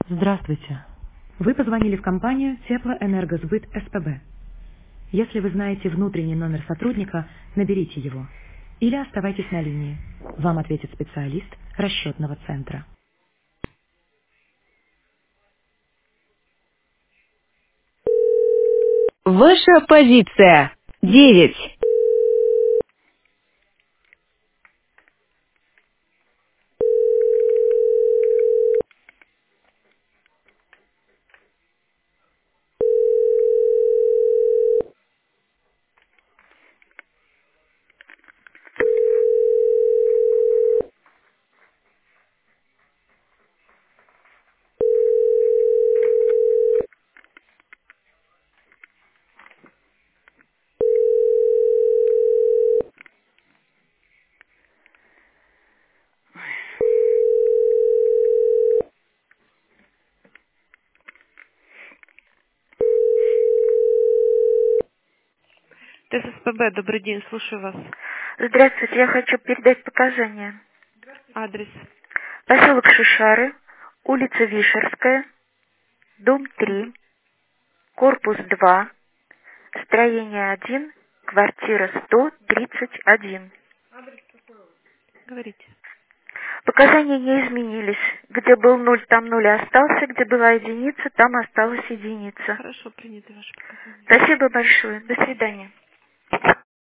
Здравствуйте. Вы позвонили в компанию Теплоэнергосбыт СПБ. Если вы знаете внутренний номер сотрудника, наберите его. Или оставайтесь на линии. Вам ответит специалист расчетного центра. Ваша позиция. 9. ТССПБ, добрый день, слушаю вас. Здравствуйте, я хочу передать показания. Адрес. Поселок Шишары, улица Вишерская, дом 3, корпус 2, строение 1, квартира 131. Говорите. Показания не изменились. Где был 0, там 0 остался, где была единица, там осталась единица. Хорошо, приняты ваши показания. Спасибо большое. До свидания.